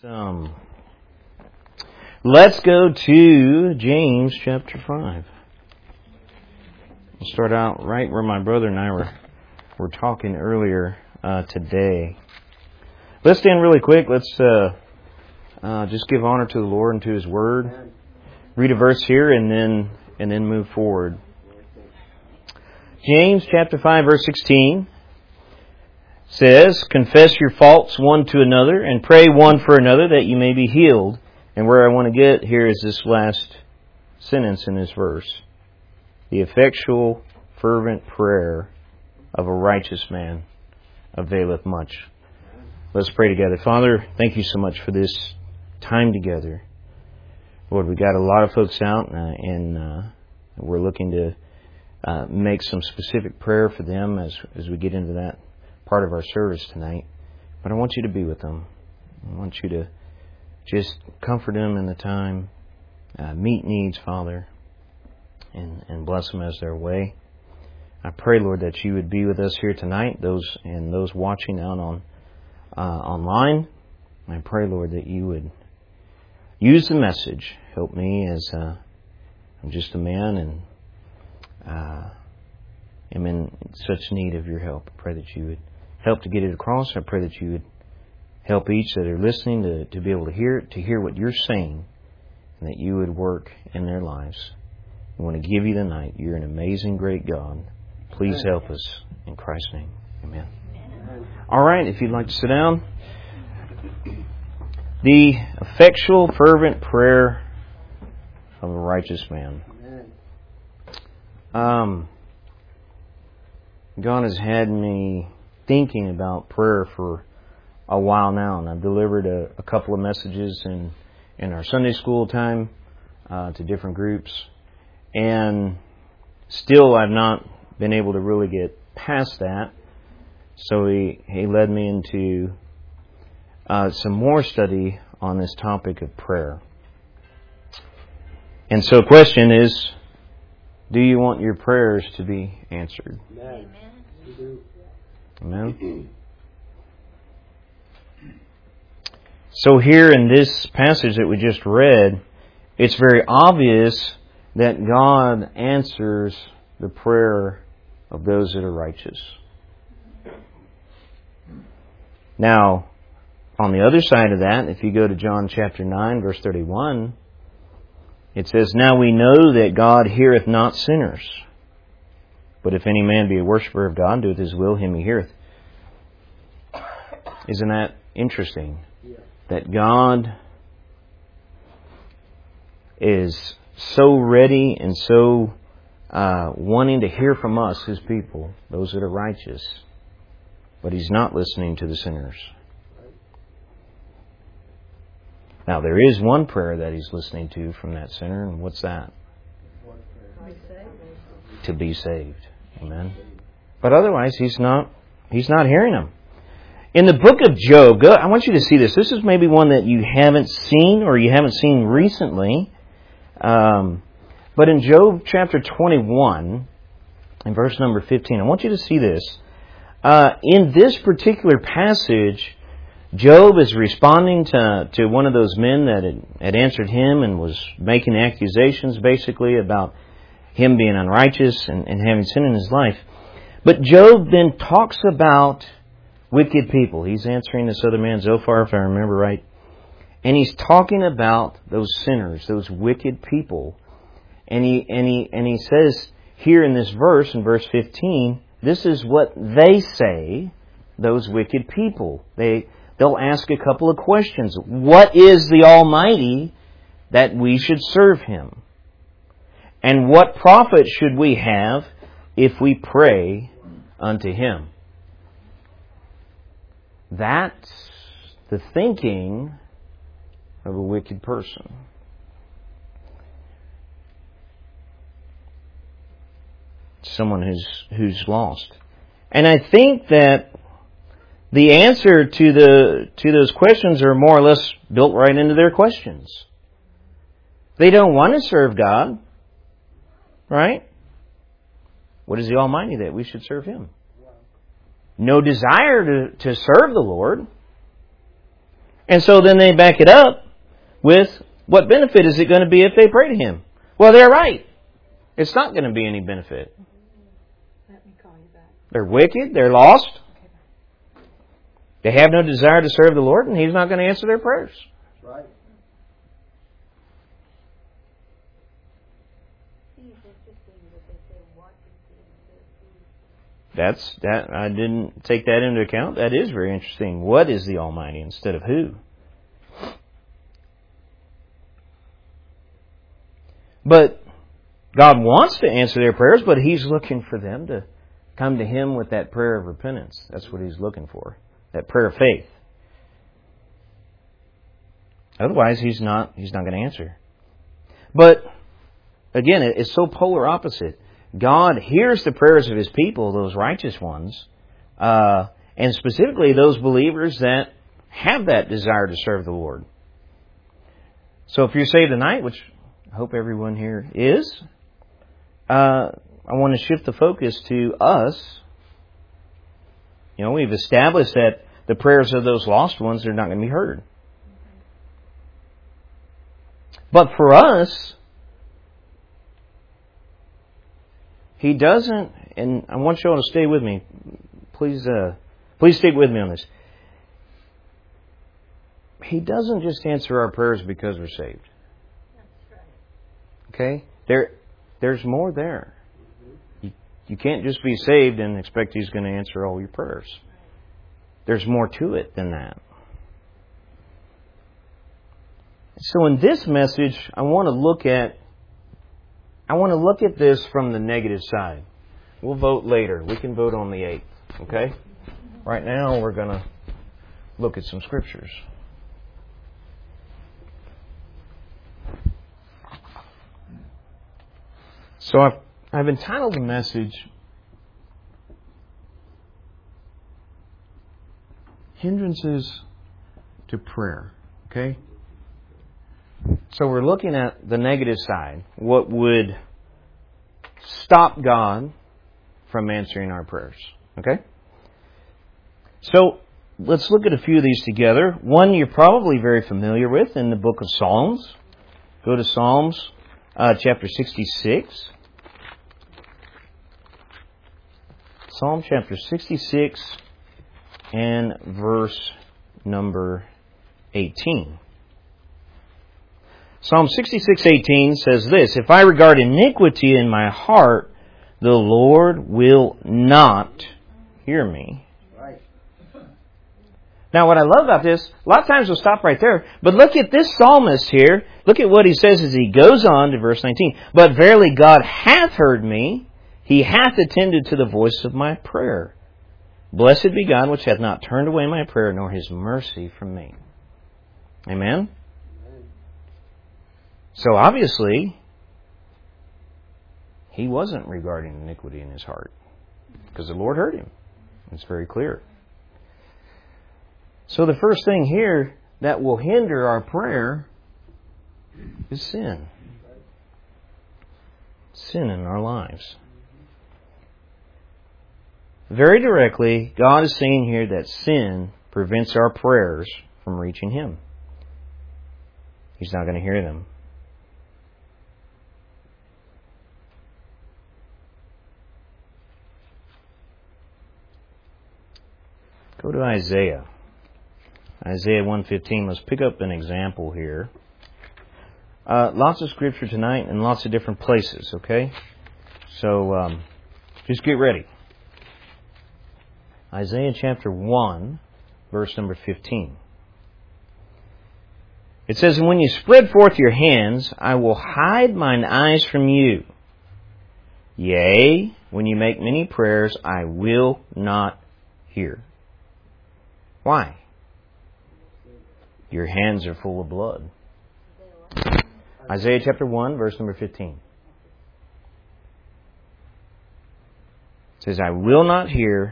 Let's go to James chapter 5. We'll start out right where my brother and I were talking earlier today. Let's stand really quick. Let's just give honor to the Lord and to His Word. Read a verse here and then move forward. James chapter 5 verse 16 says, "Confess your faults one to another and pray one for another that you may be healed." And where I want to get here is this last sentence in this verse. "The effectual, fervent prayer of a righteous man availeth much." Let's pray together. Father, thank you so much for this time together. Lord, we got a lot of folks out and we're looking to make some specific prayer for them as we get into that part of our service tonight. But I want you to be with them. I want you to just comfort them in the time, meet needs, Father, and bless them as their way. I pray, Lord, that you would be with us here tonight, those watching out on online. I pray, Lord, that you would use the message. Help me as I'm just a man and am in such need of your help. I pray that you would help to get it across. I pray that you would help each that are listening to be able to hear what you're saying, and that you would work in their lives. We want to give you the night. You're an amazing, great God. Please help us. In Christ's name, amen. All right, if you'd like to sit down. The effectual, fervent prayer of a righteous man. God has had me thinking about prayer for a while now, and I've delivered a couple of messages in our Sunday school time to different groups, and still I've not been able to really get past that. So he led me into some more study on this topic of prayer. And so the question is, do you want your prayers to be answered? Amen. Amen. So here in this passage that we just read, it's very obvious that God answers the prayer of those that are righteous. Now, on the other side of that, if you go to John chapter 9, verse 31, it says, "Now we know that God heareth not sinners. But if any man be a worshipper of God, and doeth His will, him He heareth." Isn't that interesting? That God is so ready and so wanting to hear from us, His people, those that are righteous. But He's not listening to the sinners. Now, there is one prayer that He's listening to from that sinner, and what's that? To be saved. Amen. But otherwise, He's not hearing them. In the book of Job, I want you to see this. This is maybe one that you haven't seen or you haven't seen recently. But in Job chapter 21, in verse number 15, I want you to see this. In this particular passage, Job is responding to one of those men that had answered him and was making accusations basically about him being unrighteous and having sin in his life. But Job then talks about wicked people. He's answering this other man, Zophar, if I remember right. And he's talking about those sinners, those wicked people. And he says here in this verse, in verse 15, this is what they say, those wicked people. They'll ask a couple of questions. What is the Almighty that we should serve Him? And what profit should we have if we pray unto Him? That's the thinking of a wicked person. Someone who's lost. And I think that the answer to those questions are more or less built right into their questions. They don't want to serve God, right? What is the Almighty that we should serve Him? No desire to serve the Lord. And so then they back it up with, what benefit is it going to be if they pray to Him? Well, they're right. It's not going to be any benefit. Let me call you back. They're wicked. They're lost. They have no desire to serve the Lord, and He's not going to answer their prayers. Right. I didn't take that into account. That is very interesting. What is the Almighty instead of who? But God wants to answer their prayers, but He's looking for them to come to Him with that prayer of repentance. That's what He's looking for. That prayer of faith. Otherwise, He's not going to answer. But again, it's so polar opposite. God hears the prayers of His people, those righteous ones, and specifically those believers that have that desire to serve the Lord. So if you're saved tonight, which I hope everyone here is, I want to shift the focus to us. We've established that the prayers of those lost ones are not going to be heard. But for us, He doesn't, and I want you all to stay with me. Please stick with me on this. He doesn't just answer our prayers because we're saved. Okay? There's more there. You can't just be saved and expect He's going to answer all your prayers. There's more to it than that. So in this message, I want to look at this from the negative side. We'll vote later. We can vote on the 8th. Okay? Right now, we're going to look at some scriptures. So I've entitled the message, Hindrances to Prayer. Okay? So we're looking at the negative side. What would stop God from answering our prayers? Okay? So let's look at a few of these together. One you're probably very familiar with in the book of Psalms. Go to Psalms chapter 66. Psalm chapter 66 and verse number 18. Psalm 66:18 says this, If I regard iniquity in my heart, the Lord will not hear me. Right. Now what I love about this, a lot of times we'll stop right there, but look at this psalmist here. Look at what he says as he goes on to verse 19. But verily God hath heard me, He hath attended to the voice of my prayer. Blessed be God which hath not turned away my prayer, nor His mercy from me. Amen? So obviously, he wasn't regarding iniquity in his heart. Because the Lord heard him. It's very clear. So the first thing here that will hinder our prayer is sin. Sin in our lives. Very directly, God is saying here that sin prevents our prayers from reaching Him. He's not going to hear them. Go to Isaiah. Isaiah 1:15. Let's pick up an example here. Lots of scripture tonight in lots of different places, okay? So just get ready. Isaiah chapter 1, verse number 15. It says, And when you spread forth your hands, I will hide mine eyes from you. Yea, when you make many prayers, I will not hear. Why? Your hands are full of blood. Isaiah chapter 1, verse number 15. It says, I will not hear,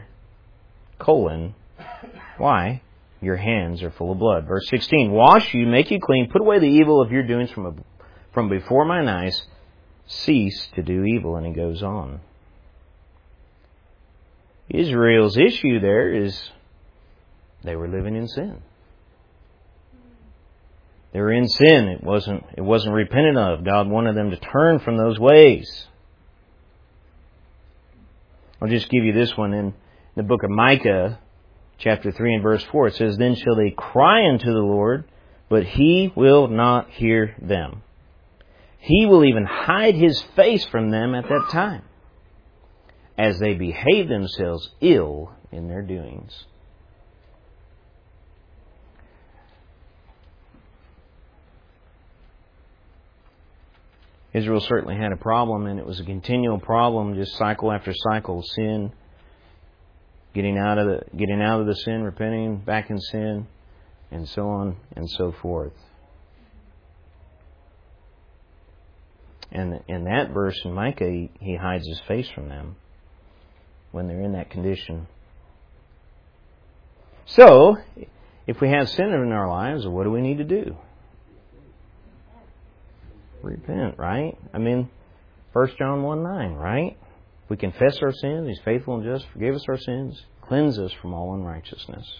why? Your hands are full of blood. Verse 16, Wash you, make you clean, put away the evil of your doings from before mine eyes, cease to do evil. And he goes on. Israel's issue there is they were living in sin. They're in sin. It wasn't repented of. God wanted them to turn from those ways. I'll just give you this one in the book of Micah, chapter 3 and verse 4. It says, "Then shall they cry unto the Lord, but He will not hear them. He will even hide His face from them at that time, as they behave themselves ill in their doings." Israel certainly had a problem, and it was a continual problem, just cycle after cycle, sin, getting out of the sin, repenting, back in sin, and so on and so forth. And in that verse in Micah, he hides His face from them when they're in that condition. So, if we have sin in our lives, what do we need to do? Repent, right? I mean, 1 John 1:9, right? If we confess our sins, He's faithful and just, forgive us our sins, cleanse us from all unrighteousness.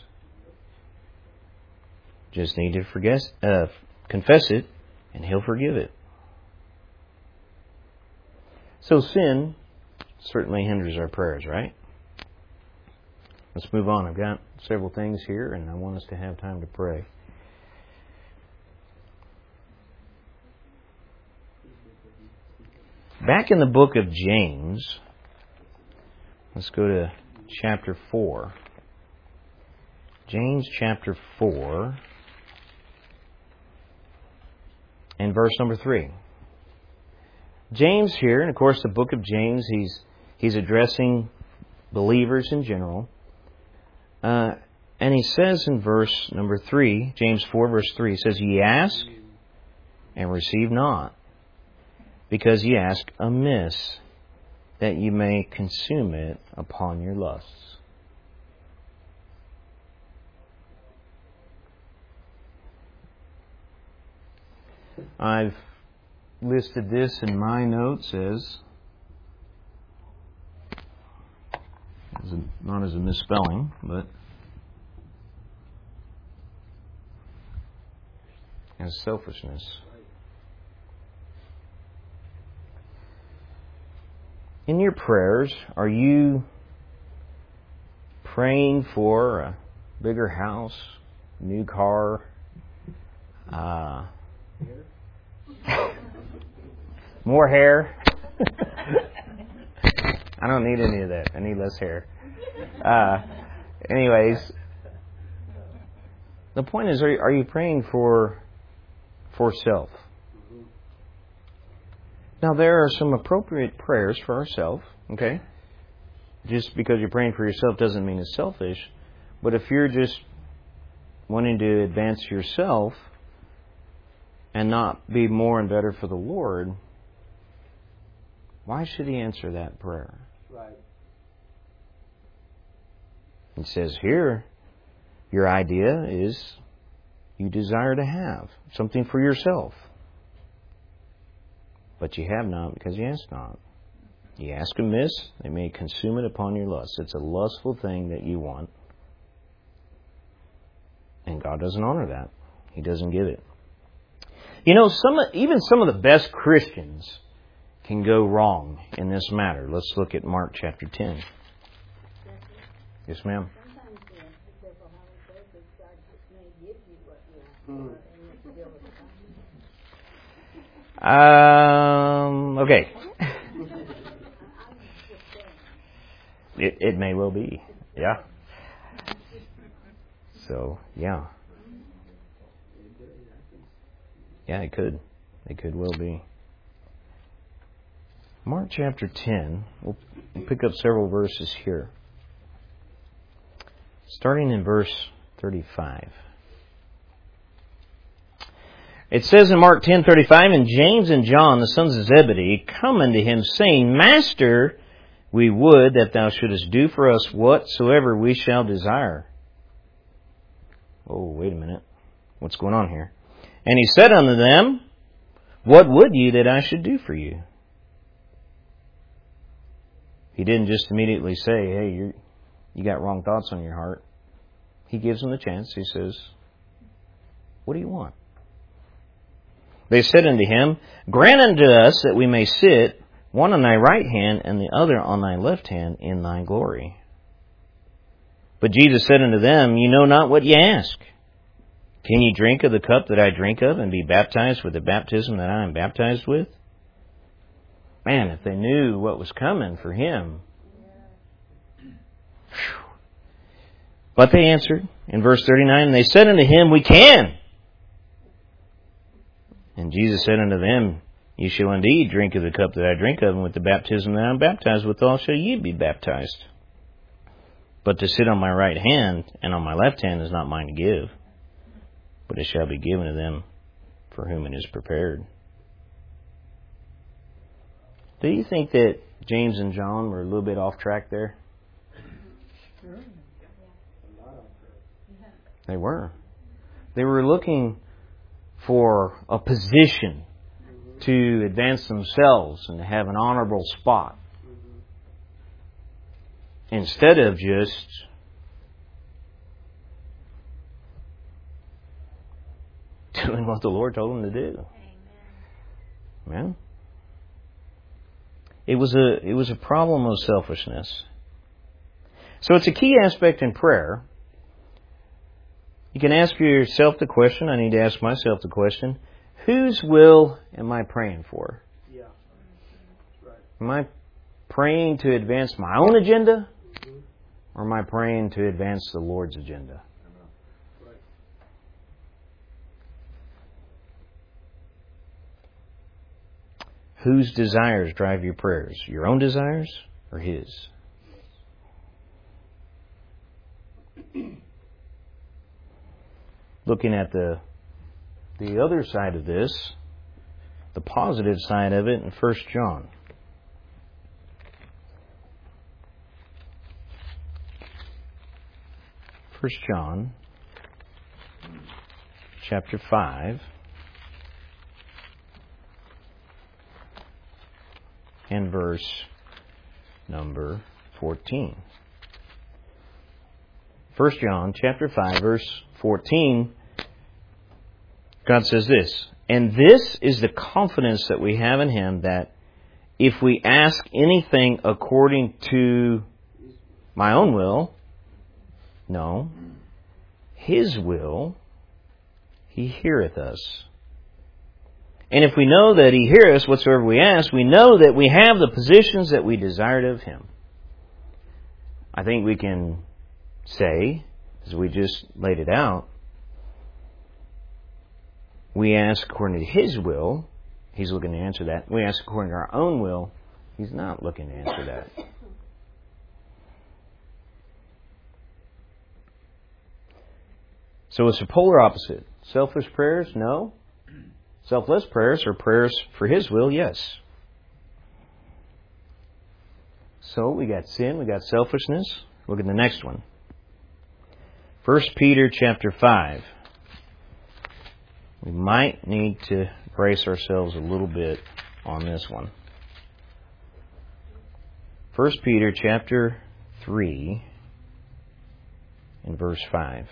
Just need to confess it, and He'll forgive it. So sin certainly hinders our prayers, right? Let's move on. I've got several things here, and I want us to have time to pray. Back in the book of James, let's go to chapter 4. James chapter 4 and verse number 3. James here, and of course the book of James, he's addressing believers in general. And he says in verse number 3, James 4 verse 3, he says, "Ye ask and receive not, because ye ask amiss, that ye may consume it upon your lusts." I've listed this in my notes as not as a misspelling, but as selfishness. In your prayers, are you praying for a bigger house, new car, more hair? I don't need any of that. I need less hair. Anyways, the point is, are you praying for self? Now, there are some appropriate prayers for ourselves, okay? Just because you're praying for yourself doesn't mean it's selfish. But if you're just wanting to advance yourself and not be more and better for the Lord, why should He answer that prayer? Right. It says here, your idea is you desire to have something for yourself. But ye have not, because ye ask not. Ye ask amiss, they may consume it upon your lust. It's a lustful thing that you want. And God doesn't honor that. He doesn't give it. You know, even some of the best Christians can go wrong in this matter. Let's look at Mark chapter 10. Yes, ma'am. Sometimes you have to be careful how we pray, because God just may give you what you ask for, and you have to deal with it. Okay. It may well be. Yeah. So, yeah. Yeah, it could. It could well be. Mark chapter 10. We'll pick up several verses here. Starting in verse 35. It says in Mark 10:35, "And James and John, the sons of Zebedee, come unto him, saying, Master, we would that thou shouldest do for us whatsoever we shall desire." Oh, wait a minute. What's going on here? "And he said unto them, What would ye that I should do for you?" He didn't just immediately say, "Hey, you got wrong thoughts on your heart." He gives them the chance. He says, "What do you want?" They said unto him, Grant unto us that we may sit, one on thy right hand, and the other on thy left hand, in thy glory. But Jesus said unto them, Ye know not what ye ask. Can ye drink of the cup that I drink of, and be baptized with the baptism that I am baptized with? Man, if they knew what was coming for him. Whew. But they answered, in verse 39, they said unto him, We can. And Jesus said unto them, Ye shall indeed drink of the cup that I drink of, and with the baptism that I am baptized withal shall ye be baptized. But to sit on my right hand and on my left hand is not mine to give, but it shall be given to them for whom it is prepared. Do you think that James and John were a little bit off track there? They were. They were looking for a position to advance themselves and to have an honorable spot, instead of just doing what the Lord told them to do. Amen. It was a problem of selfishness. So it's a key aspect in prayer. You can ask yourself the question, I need to ask myself the question, whose will am I praying for? Yeah. Right. Am I praying to advance my own agenda? Or am I praying to advance the Lord's agenda? Right. Whose desires drive your prayers? Your own desires or His? Looking at the other side of this, the positive side of it in 1 John. 1 John chapter 5 and verse number 14. 1 John chapter 5 verse 14, God says this, And this is the confidence that we have in Him, that if we ask anything according to my own will, no, His will, He heareth us. And if we know that He heareth us whatsoever we ask, we know that we have the positions that we desired of Him. I think we can say, as we just laid it out, we ask according to His will, He's looking to answer that. We ask according to our own will, He's not looking to answer that. So it's a polar opposite. Selfish prayers, no. Selfless prayers are prayers for His will, yes. So we got sin, we got selfishness. Look at the next one. 1 Peter chapter 5. We might need to brace ourselves a little bit on this one. 1 Peter chapter 3 and verse 5.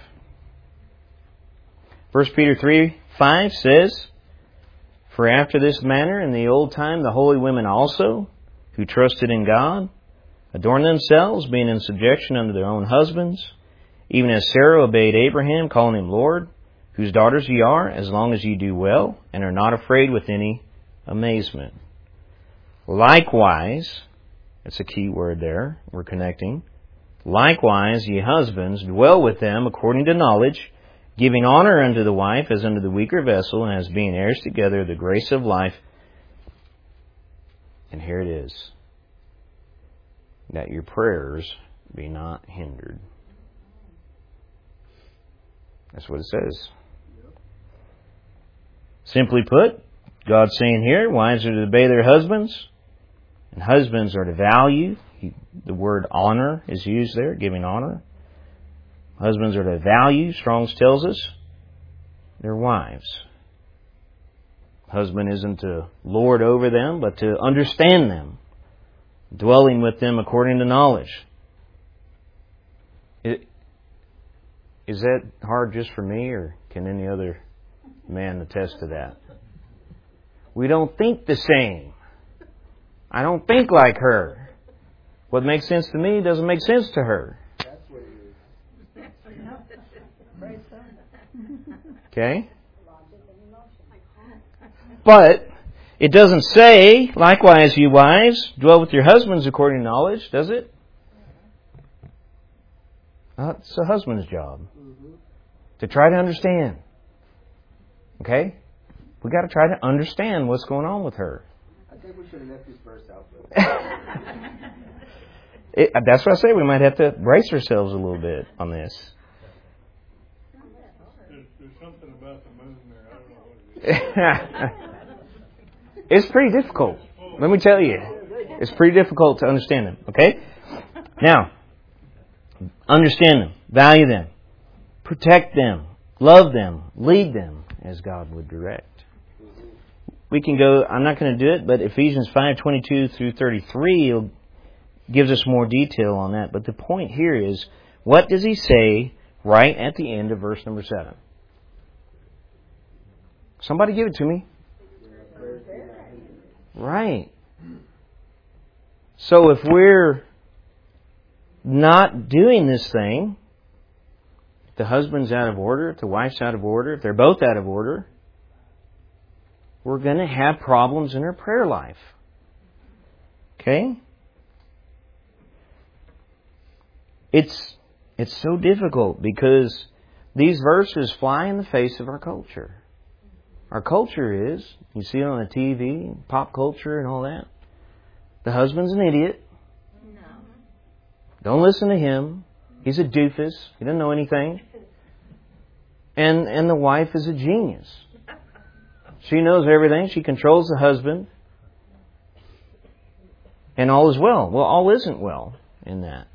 1 Peter 3:5 says, For after this manner in the old time the holy women also, who trusted in God, adorned themselves, being in subjection unto their own husbands, even as Sarah obeyed Abraham, calling him Lord, whose daughters ye are, as long as ye do well, and are not afraid with any amazement. Likewise, that's a key word there, we're connecting. Likewise, ye husbands, dwell with them according to knowledge, giving honor unto the wife as unto the weaker vessel, and as being heirs together of the grace of life. And here it is, that your prayers be not hindered. That's what it says. Simply put, God's saying here, wives are to obey their husbands, and husbands are to value. The word honor is used there, giving honor. Husbands are to value, Strong's tells us, their wives. Husband isn't to lord over them, but to understand them, dwelling with them according to knowledge. Is that hard just for me, or can any other man attest to that? We don't think the same. I don't think like her. What makes sense to me doesn't make sense to her. That's what it is. Okay? But it doesn't say, likewise, you wives, dwell with your husbands according to knowledge, does it? It's a husband's job. To try to understand. Okay? We got to try to understand what's going on with her. I think we should have left this verse out. That's what I say. We might have to brace ourselves a little bit on this. There's something about the moon there. I don't know what it is. It's pretty difficult. Let me tell you. It's pretty difficult to understand them. Okay? Now, understand them. Value them. Protect them. Love them. Lead them as God would direct. We can go, I'm not going to do it, but Ephesians 5:22 through 33 gives us more detail on that. But the point here is, what does he say right at the end of verse number 7? Somebody give it to me. Right. So if we're not doing this thing, if the husband's out of order, if the wife's out of order, if they're both out of order, we're going to have problems in our prayer life. Okay? It's so difficult because these verses fly in the face of our culture. Our culture is, you see it on the TV, pop culture and all that. The husband's an idiot. No. Don't listen to him. He's a doofus. He doesn't know anything. And the wife is a genius. She knows everything. She controls the husband. And all is well. Well, all isn't well in that.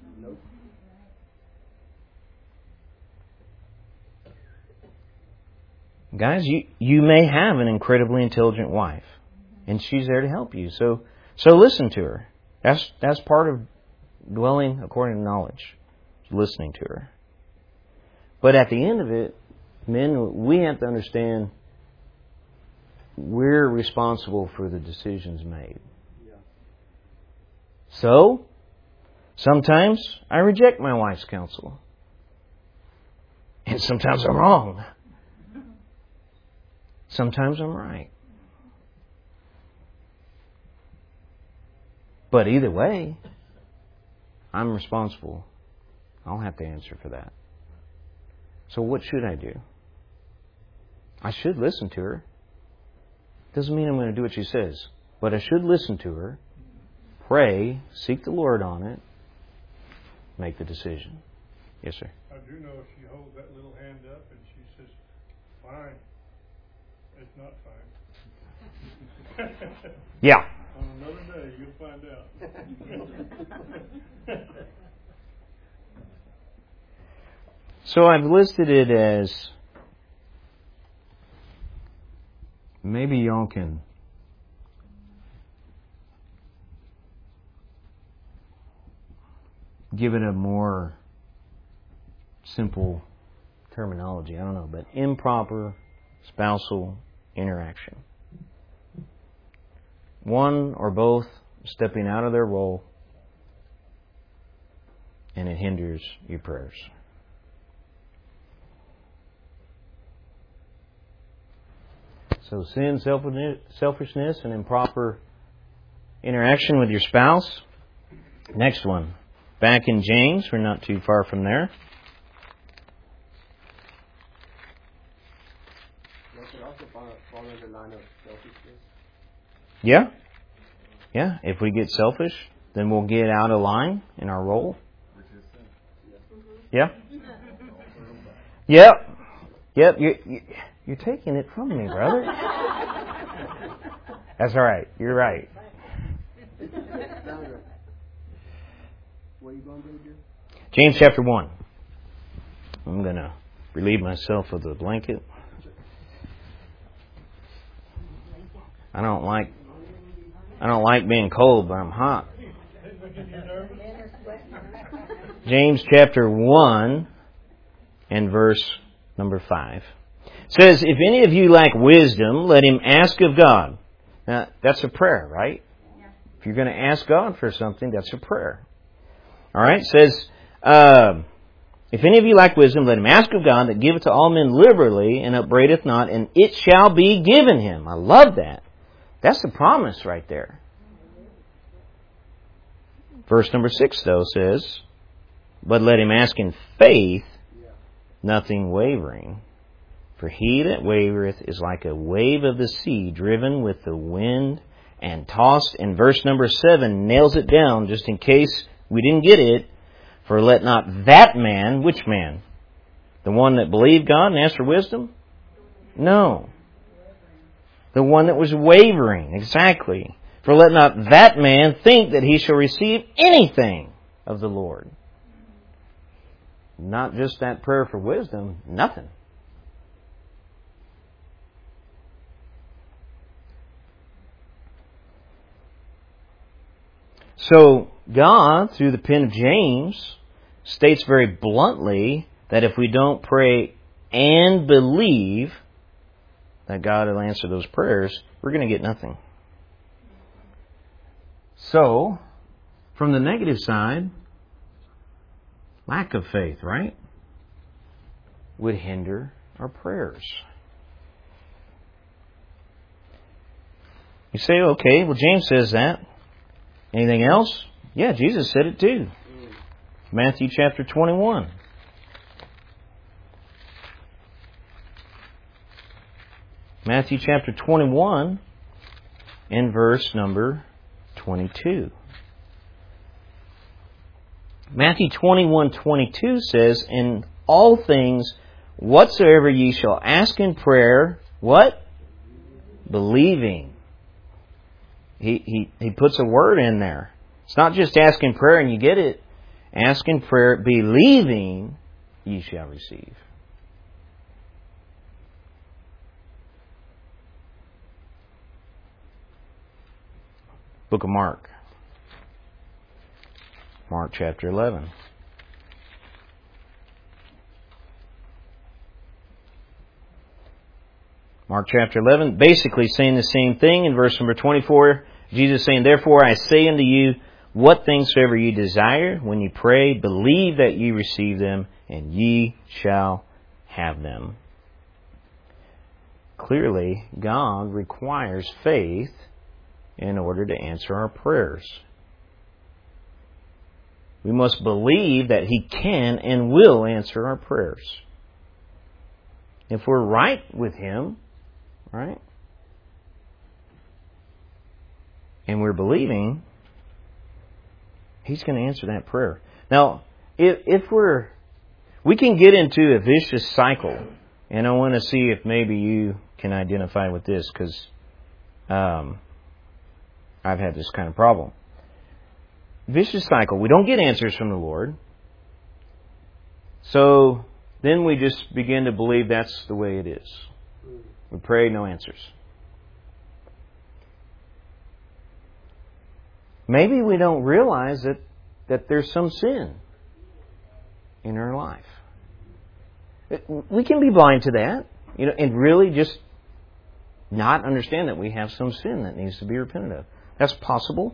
Guys, you may have an incredibly intelligent wife, and she's there to help you. So listen to her. That's part of dwelling according to knowledge, listening to her. But at the end of it, men, we have to understand we're responsible for the decisions made. So, sometimes I reject my wife's counsel. And sometimes I'm wrong. Sometimes I'm right. But either way, I'm responsible. I'll have to answer for that. So what should I do? I should listen to her. Doesn't mean I'm going to do what she says. But I should listen to her, pray, seek the Lord on it, make the decision. Yes, sir. I do know if she holds that little hand up and she says, fine. It's not fine. Yeah. On another day, you'll find out. So I've listed it as, maybe y'all can give it a more simple terminology. I don't know, but improper spousal interaction. One or both stepping out of their role, and it hinders your prayers. So sin, selfishness, and improper interaction with your spouse. Next one. Back in James, we're not too far from there. That should also fall under the line of selfishness. Yeah. Yeah. If we get selfish, then we'll get out of line in our role. Yeah. Yep. Yep. You're taking it from me, brother. That's all right. You're right. What are you going to do? James chapter 1. I'm going to relieve myself of the blanket. I don't like being cold, but I'm hot. James chapter 1 and verse number 5 says, "If any of you lack wisdom, let him ask of God, Now, that's a prayer, right? Yeah. If you're going to ask God for something, that's a prayer. All right? It says, if any of you lack wisdom, let him ask of God that giveth to all men liberally and upbraideth not, and it shall be given him. I love that. That's the promise right there. Verse number 6, though, says, but let him ask in faith, nothing wavering. For he that wavereth is like a wave of the sea, driven with the wind and tossed. And verse number 7 nails it down, just in case we didn't get it. For let not that man, which man? The one that believed God and asked for wisdom? No. The one that was wavering, exactly. For let not that man think that he shall receive anything of the Lord. Not just that prayer for wisdom, nothing. So, God, through the pen of James, states very bluntly that if we don't pray and believe that God will answer those prayers, we're going to get nothing. So, from the negative side, lack of faith, right, would hinder our prayers. You say, okay, well, James says that. Anything else? Yeah, Jesus said it too. Matthew chapter 21. Matthew chapter 21 and verse number 22. Matthew 21:22 says, in all things whatsoever ye shall ask in prayer, what? Believing. He puts a word in there. It's not just ask in prayer and you get it. Ask in prayer, believing ye shall receive. Book of Mark. Mark chapter 11. Mark chapter 11, basically saying the same thing in verse number 24. Jesus saying, therefore I say unto you, what things soever ye desire, when ye pray, believe that ye receive them, and ye shall have them. Clearly, God requires faith in order to answer our prayers. We must believe that He can and will answer our prayers. If we're right with Him, right, and we're believing, He's going to answer that prayer. Now, if we can get into a vicious cycle, and I want to see if maybe you can identify with this, because I've had this kind of problem. Vicious cycle. We don't get answers from the Lord. So then we just begin to believe that's the way it is. We pray, no answers. Maybe we don't realize that there's some sin in our life. We can be blind to that, and really just not understand that we have some sin that needs to be repented of. That's possible.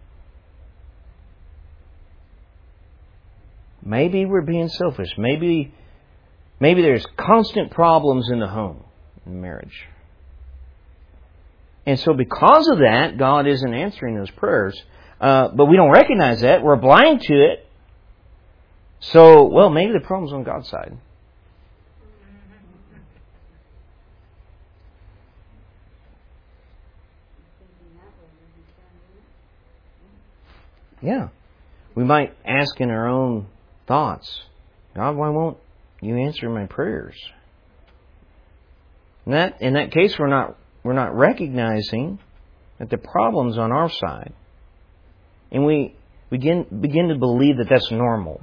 Maybe we're being selfish. Maybe there's constant problems in the home, in marriage. And so because of that, God isn't answering those prayers. But we don't recognize that. We're blind to it. So, well, maybe the problem's on God's side. Yeah. We might ask in our own thoughts, God, why won't you answer my prayers? In that case, we're not recognizing that the problem's on our side. And we begin to believe that that's normal.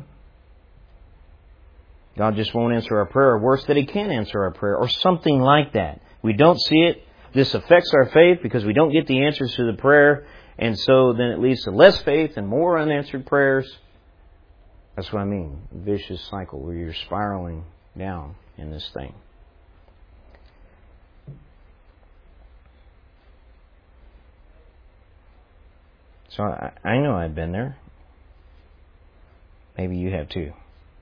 God just won't answer our prayer, or worse, that He can't answer our prayer, or something like that. We don't see it. This affects our faith because we don't get the answers to the prayer, and so then it leads to less faith and more unanswered prayers. That's what I mean, a vicious cycle where you're spiraling down in this thing. So I know I've been there. Maybe you have too.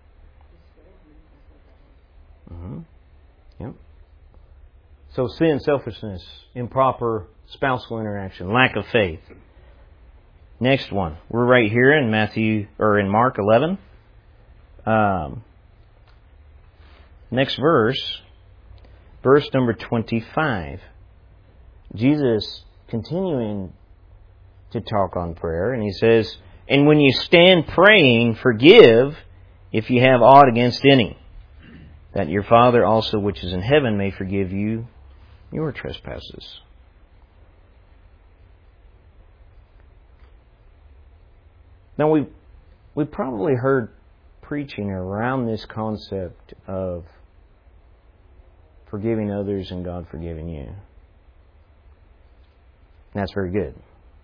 Yep. So sin, selfishness, improper spousal interaction, lack of faith. Next one. We're right here in Mark 11. Next verse number 25. Jesus continuing to talk on prayer, and He says, "And when you stand praying, forgive if you have aught against any, that your Father also which is in heaven may forgive you your trespasses." Now we've probably heard preaching around this concept of forgiving others and God forgiving you. That's very good.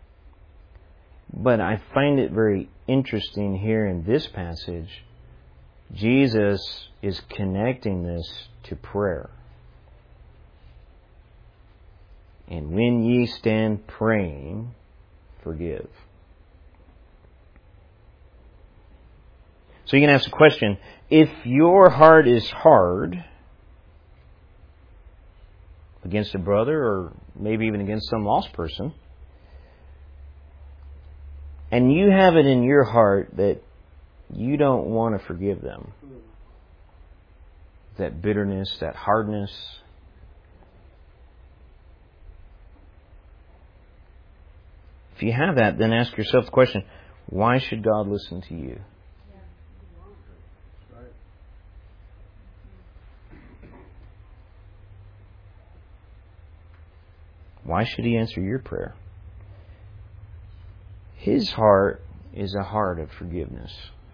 But I find it very interesting here in this passage, Jesus is connecting this to prayer. And when ye stand praying, forgive. So you can ask the question, if your heart is hard against a brother or maybe even against some lost person, and you have it in your heart that you don't want to forgive them, that bitterness, that hardness, if you have that, then ask yourself the question, why should God listen to you? Why should He answer your prayer? His heart is a heart of forgiveness.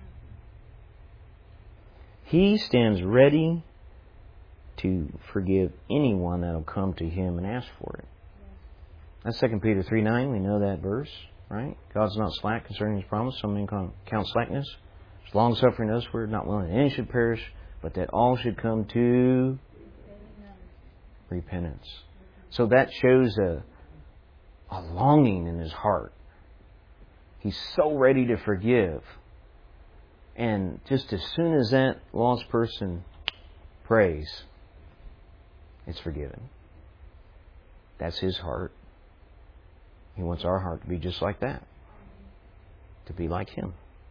He stands ready to forgive anyone that will come to Him and ask for it. That's 2 Peter 3:9. We know that verse, right? God's not slack concerning His promise. Some men count slackness. He's long-suffering us, we're not willing that any should perish, but that all should come to repentance. So that shows a longing in His heart. He's so ready to forgive. And just as soon as that lost person prays, it's forgiven. That's His heart. He wants our heart to be just like that. To be like Him.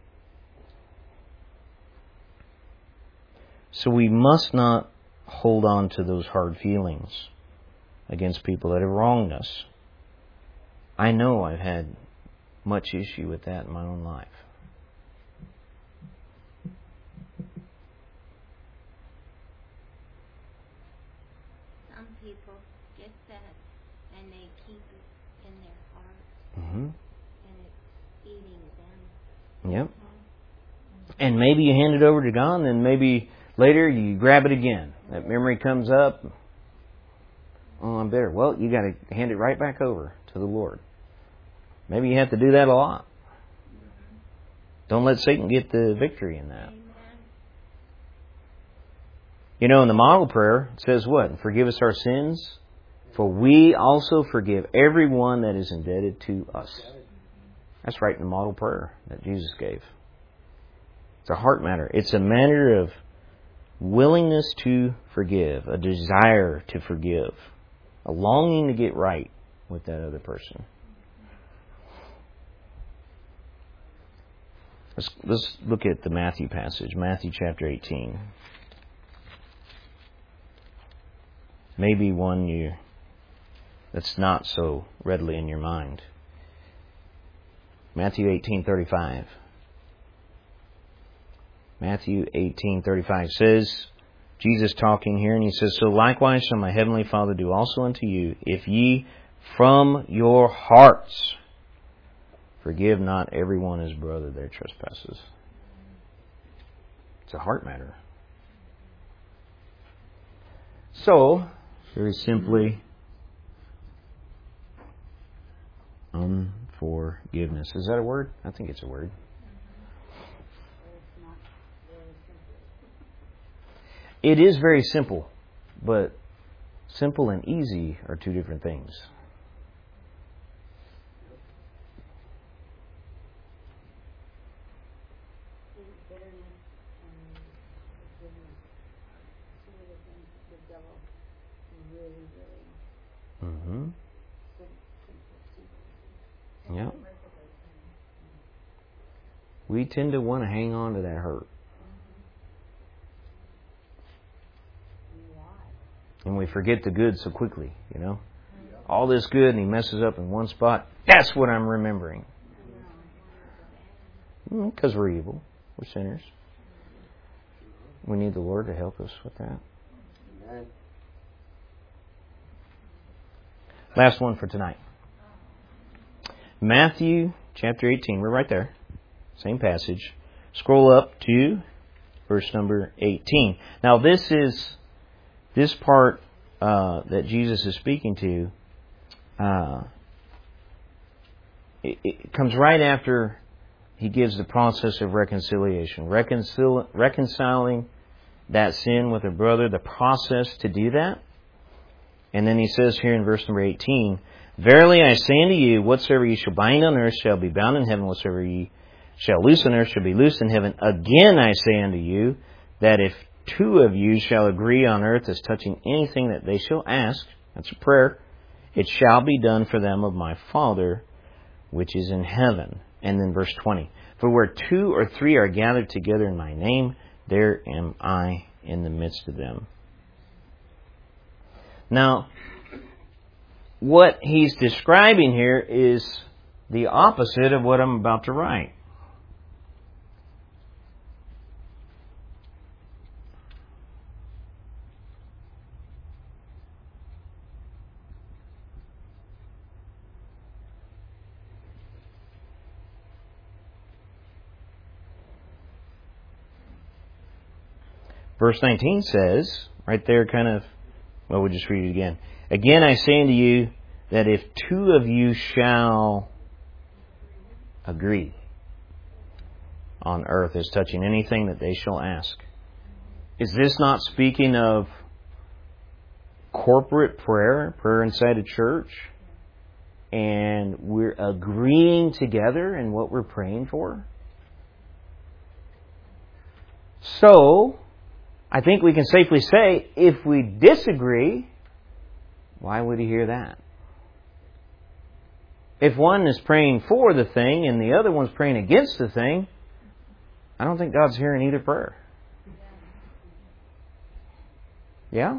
So we must not hold on to those hard feelings against people that have wronged us. I know I've had much issue with that in my own life. Some people get that and they keep it in their heart. Mm-hmm. And it's eating them. Yep. And maybe you hand it over to God, and then maybe later you grab it again. That memory comes up. Oh, I'm bitter. Well, you got to hand it right back over to the Lord. Maybe you have to do that a lot. Don't let Satan get the victory in that. You know, in the model prayer, it says what? Forgive us our sins, for we also forgive everyone that is indebted to us. That's right in the model prayer that Jesus gave. It's a heart matter. It's a matter of willingness to forgive, a desire to forgive, a longing to get right with that other person. Let's look at the Matthew passage, Matthew chapter 18. Maybe one that's not so readily in your mind. Matthew 18:35. Matthew 18:35 says, Jesus talking here, and He says, "So likewise shall my heavenly Father do also unto you, if ye from your hearts forgive not everyone his brother their trespasses." It's a heart matter. So, very simply, unforgiveness. Is that a word? I think it's a word. It is very simple, but simple and easy are two different things. Mm-hmm. Yeah. We tend to want to hang on to that hurt. And we forget the good so quickly, you know. All this good and he messes up in one spot. That's what I'm remembering. Because we're evil. We're sinners. We need the Lord to help us with that. Amen. Last one for tonight. Matthew chapter 18. We're right there. Same passage. Scroll up to verse number 18. Now this part that Jesus is speaking to, it comes right after he gives the process of reconciliation. Reconciling that sin with a brother, the process to do that. And then he says here in verse number 18, Verily I say unto you, whatsoever ye shall bind on earth shall be bound in heaven, whatsoever ye shall loose on earth shall be loosed in heaven. Again I say unto you, that if two of you shall agree on earth as touching anything that they shall ask, that's a prayer, it shall be done for them of my Father which is in heaven. And then verse 20, For where 2 or 3 are gathered together in my name, there am I in the midst of them. Now, what he's describing here is the opposite of what I'm about to write. Verse 19 says, right there we'll just read it again. Again I say unto you, that if 2 of you shall agree on earth as touching anything that they shall ask. Is this not speaking of corporate prayer inside a church? And we're agreeing together in what we're praying for? So, I think we can safely say, if we disagree, why would he hear that? If one is praying for the thing and the other one's praying against the thing, I don't think God's hearing either prayer. Yeah?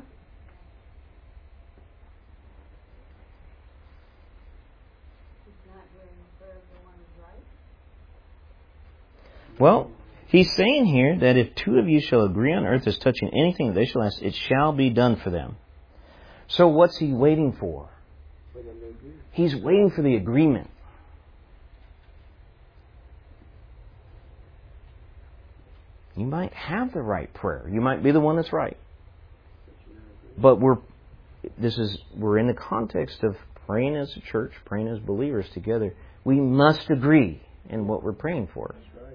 Well, he's saying here that if 2 of you shall agree on earth as touching anything that they shall ask, it shall be done for them. So what's he waiting for? He's waiting for the agreement. You might have the right prayer. You might be the one that's right. But we're in the context of praying as a church, praying as believers together. We must agree in what we're praying for.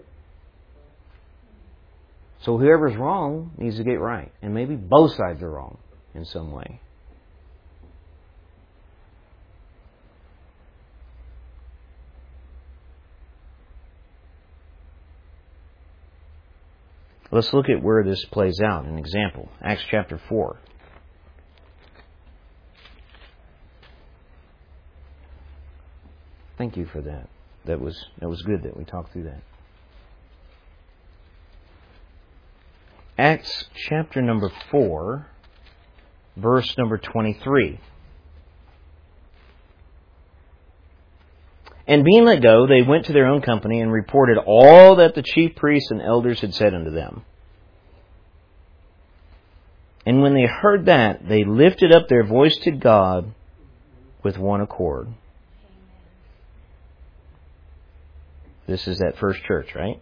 So whoever's wrong needs to get right. And maybe both sides are wrong in some way. Let's look at where this plays out. An example. Acts chapter 4. Thank you for that. That was good that we talked through that. Acts chapter number 4, verse number 23. And being let go, they went to their own company and reported all that the chief priests and elders had said unto them. And when they heard that, they lifted up their voice to God with one accord. This is that first church, right?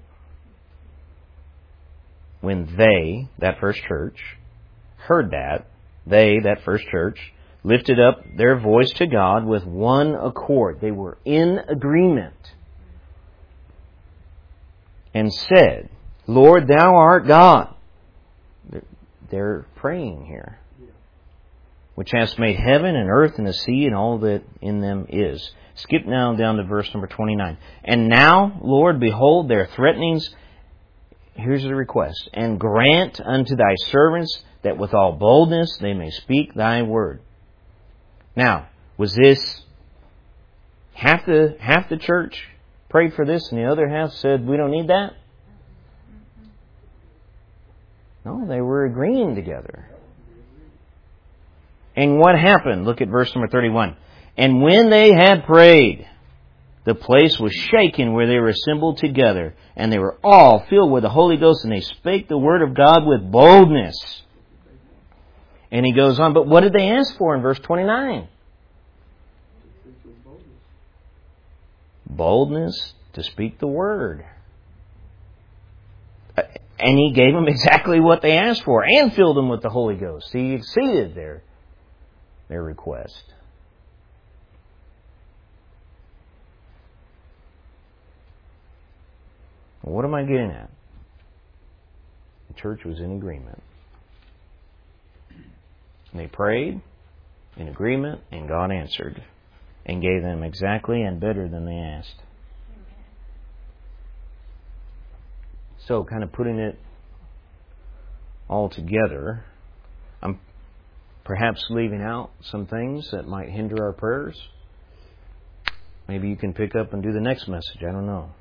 When they, that first church, heard that, that first church, lifted up their voice to God with one accord. They were in agreement. And said, Lord, Thou art God. They're praying here. Which hast made heaven and earth and the sea and all that in them is. Skip now down to verse number 29. And now, Lord, behold their threatenings. Here's the request. And grant unto Thy servants that with all boldness they may speak Thy word. Now, Was this half the church prayed for this and the other half said, we don't need that? No, they were agreeing together. And what happened? Look at verse number 31. And when they had prayed, the place was shaken where they were assembled together, and they were all filled with the Holy Ghost, and they spake the word of God with boldness. And he goes on, but what did they ask for in verse 29? Boldness to speak the word. And he gave them exactly what they asked for and filled them with the Holy Ghost. He exceeded their request. What am I getting at? The church was in agreement. They prayed in agreement, and God answered and gave them exactly and better than they asked. So, kind of putting it all together, I'm perhaps leaving out some things that might hinder our prayers. Maybe you can pick up and do the next message. I don't know.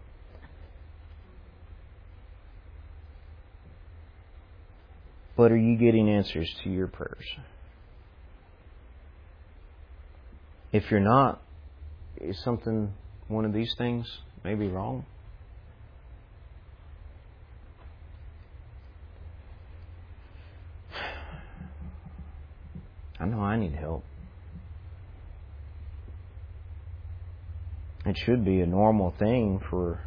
But are you getting answers to your prayers? If you're not, is one of these things maybe wrong? I know I need help. It should be a normal thing for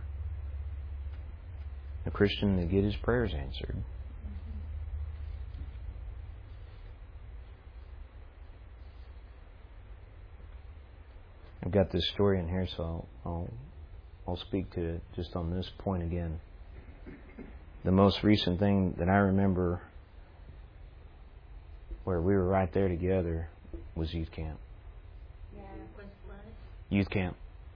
a Christian to get his prayers answered. I've got this story in here, so I'll speak to it just on this point again. The most recent thing that I remember where we were right there together was youth camp. Yeah, was what? Youth camp.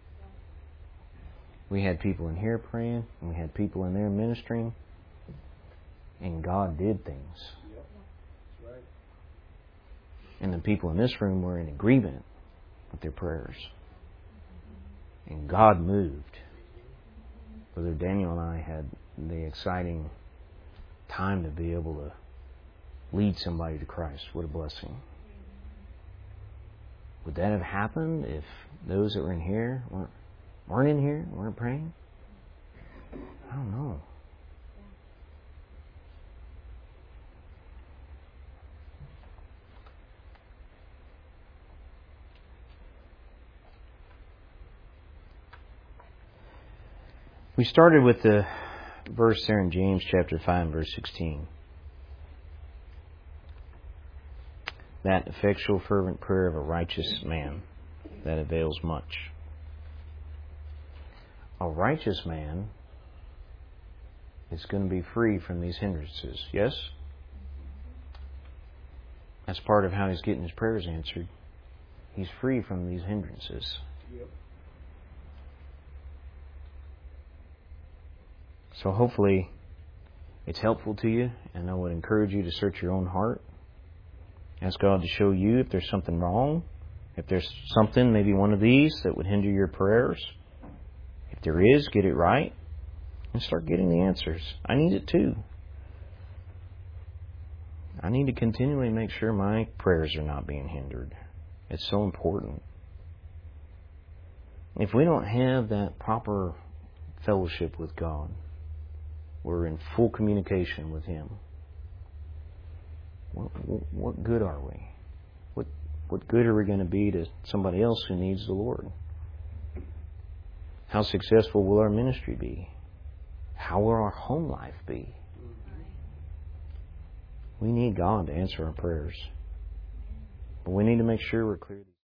We had people in here praying, and we had people in there ministering, and God did things. Yep. That's right. And the people in this room were in agreement with their prayers. And God moved. Brother Daniel and I had the exciting time to be able to lead somebody to Christ. What a blessing. Would that have happened if those that were in here weren't in here, weren't praying? I don't know. We started with the verse there in James chapter 5, verse 16. That effectual fervent prayer of a righteous man that avails much. A righteous man is going to be free from these hindrances. Yes? That's part of how he's getting his prayers answered. He's free from these hindrances. Yep. So hopefully it's helpful to you, and I would encourage you to search your own heart. Ask God to show you if there's something wrong, if there's something, maybe one of these, that would hinder your prayers. If there is, get it right and start getting the answers. I need it too. I need to continually make sure my prayers are not being hindered. It's so important. If we don't have that proper fellowship with God, we're in full communication with Him. What good are we? What good are we going to be to somebody else who needs the Lord? How successful will our ministry be? How will our home life be? We need God to answer our prayers. But we need to make sure we're clear.